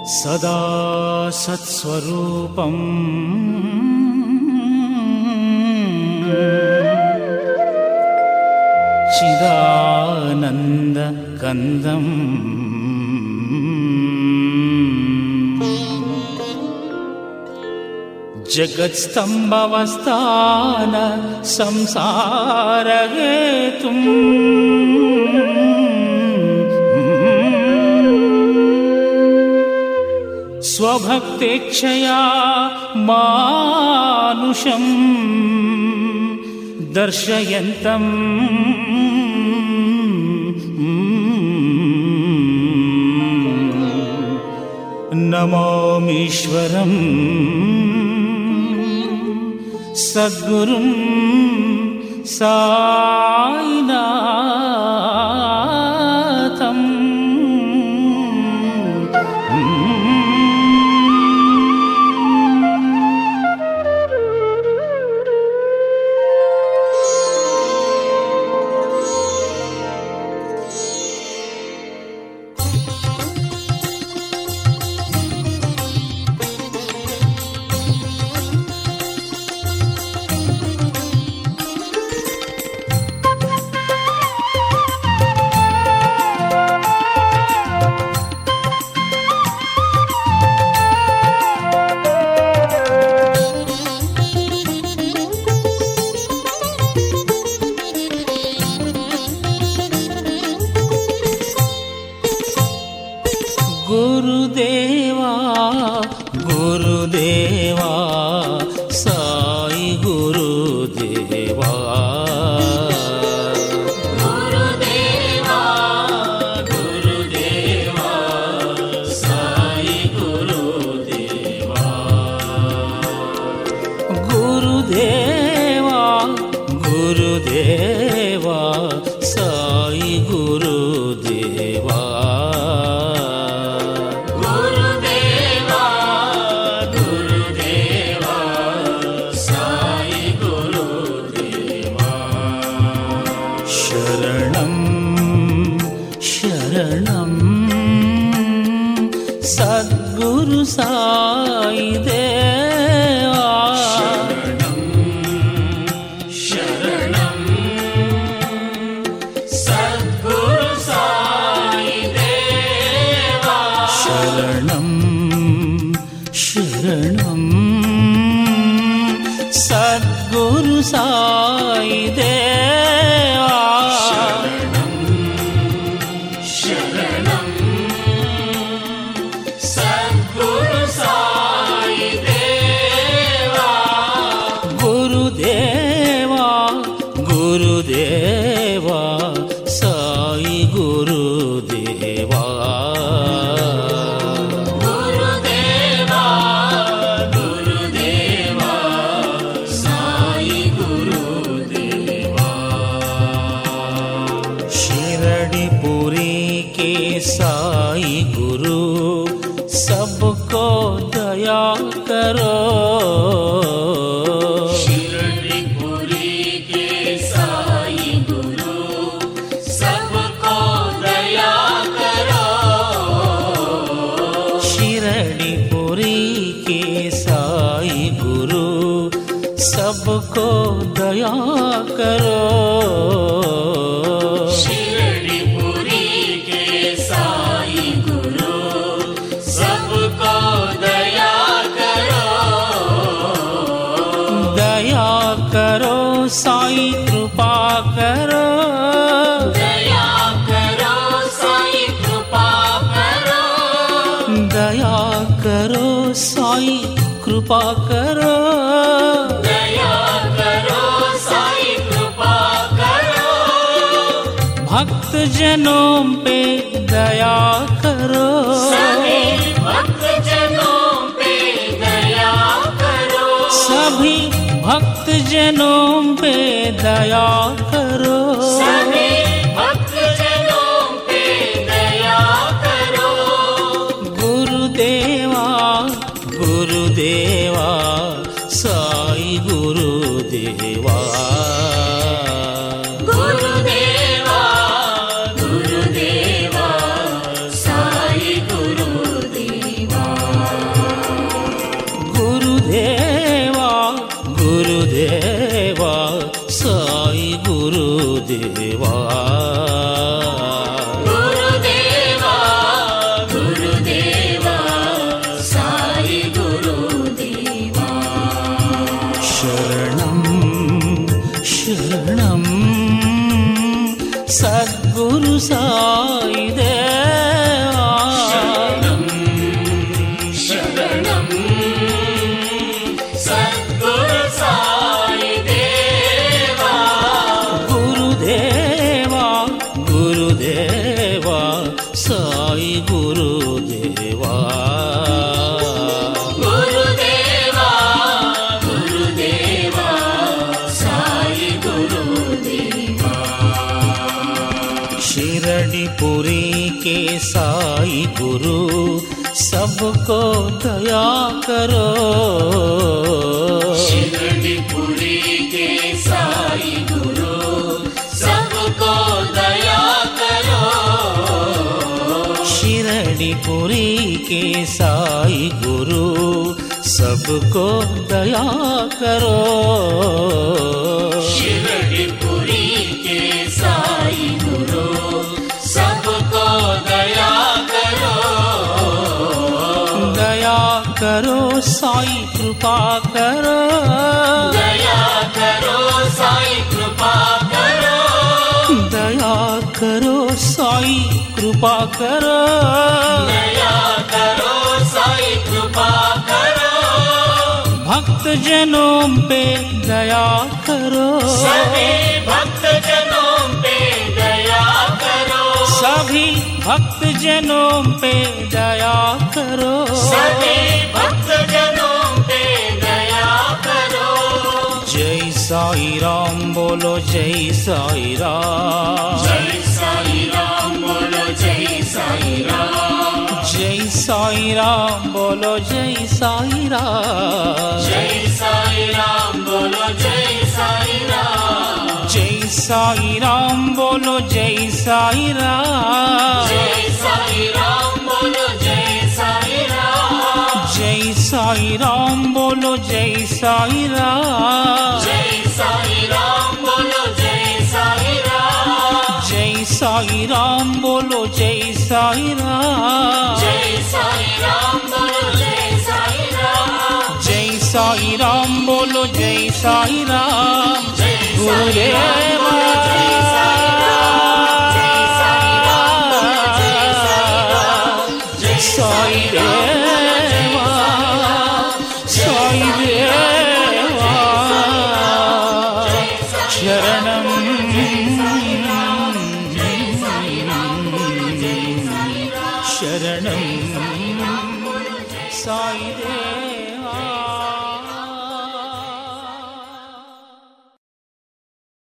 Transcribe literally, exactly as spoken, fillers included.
ಸದಾ ಸತ್ಸ್ವರೂಪಂ ಚಿದಾನಂದ ಕಂದಂ ಜಗತ್ಸ್ತಂಭವಸ್ಥಾನ ಸಂಸಾರಹೇತುಂ ಸ್ವಭಕ್ತೇಚ್ಛಯಾ ಮಾನುಷಂ ದರ್ಶಯಂತಂ ನಮಾಮೀಶ್ವರಂ ಸದ್ಗುರುಂ ಸಾಯಿನಾಥಂ. ಗುರುದೇವಾ ಗುರುದೇವಾ ಸಾಯಿ ಗುರುದೇವಾ ಗುರುದೇವಾ ಗುರುದೇವಾ ಸಾಯಿ ಗುರುದೇವಾ ಗುರುದೇವಾ ಗುರುದೇವಾ ಸಾಯಿ ಗುರುದೇವಾ ಸದ್ಗುರು ಸಾಯಿ ದೇವಾ ಶರಣಂ ಶರಣಂ ಸದ್ಗುರು ಸಾಯಿ ದೇವಾ ಶರಣಂ ಶರಣಂ ಸದ್ಗುರು ಸಾಯಿ ದೇವಾ ಶರಣಂ ಶರಣಂ ಗುರುದೇವಾ ಸಾಯಿ ಗುರುದೇವಾ ಗುರುದೇವಾ ಗುರುದೇವಾ ಸಾಯಿ ಗುರುದೇವಾ ಶಿರಡಿಪುರಿ के साई गुरु सबको दया करो सबको दया करो शिरडीपुरी के साई गुरु सबको दया करो दया करो साई कृपा करो दया करो साई कृपा करो दया करो साई कृपा करो भक्त जनों पे दया करो सभी भक्त जनों पे दया करो सभी भक्त जनों पे दया करो सभी भक्त जनों पे दया करो गुरुदेवा गुरुदेवा साई गुरुदेवा गुरुदेवा साई गुरुदेवा గురుదేవా గురుదేవా సాయి గురుదేవా శరణం శరణం సద్గురు సాయి దేవా శరణం శరణం సద్గురు సాయి దేవా గురుదేవా గురుదేవా సాయి గురుదేవా గురుదేవా గురుదేవా సాయి గురుదేవా शिरडीपुरी के साई गुरु सबको दया करो शिरडीपुरी के साई गुरु सबको दया करो शिरडीपुरी के साई गुरु सबको दया करो शिरडीपुरी के साई गुरु सबको दया करो दया करो साई कृपा करो दया करो साई कृपा करो दया करो साई कृपा करो दया करो साई कृपा करो भक्त जनों पे दया करो सभी भक्त जनों पे दया करो सभी भक्त जनों पे दया करो सभी भक्त जनों पे दया करो जय साई राम बोलो जय साई राम जय साई राम बोलो जय साई राम जय साई राम बोलो जय साई राम जय साई राम बोलो जय साई राम जय साई राम बोलो जय साई राम जय साई राम बोलो जय साई राम जय साई राम बोलो जय साई राम जय साई राम बोलो जय साई राम जय साई राम बोलो जय साई राम जय साई राम बोलो जय साई राम जय साई राम बोलो जय साई राम जय गुरुदेवा साई देवा साई देवा शरणं शरणं साई देवा